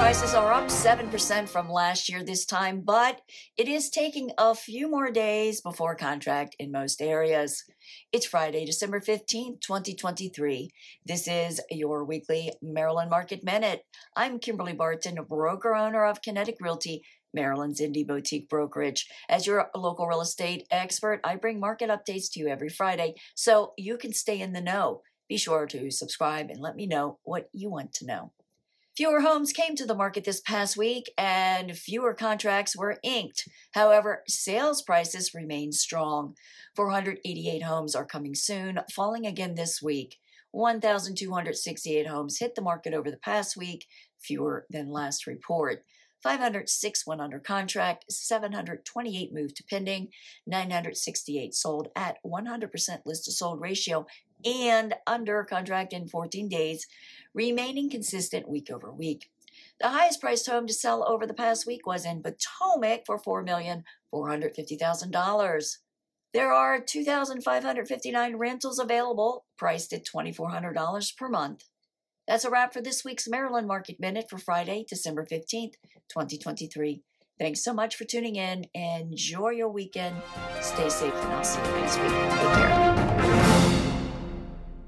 prices are up 7% from last year this time, but it is taking a few more days before contract in most areas. It's Friday, December 15th, 2023. This is your weekly Maryland Market Minute. I'm Kimberly Barton, broker owner of Kinetic Realty, Maryland's indie boutique brokerage. As your local real estate expert, I bring market updates to you every Friday so you can stay in the know. Be sure to subscribe and let me know what you want to know. Fewer homes came to the market this past week and fewer contracts were inked. However, sales prices remain strong. 488 homes are coming soon, falling again this week. 1,268 homes hit the market over the past week, fewer than last report. 506 went under contract, 728 moved to pending, 968 sold at 100% list-to-sold ratio and under contract in 14 days, remaining consistent week over week. The highest priced home to sell over the past week was in Potomac for $4,450,000. There are 2,559 rentals available, priced at $2,400 per month. That's a wrap for this week's Maryland Market Minute for Friday, December 15th, 2023. Thanks so much for tuning in. Enjoy your weekend. Stay safe, and I'll see you next week. Take care.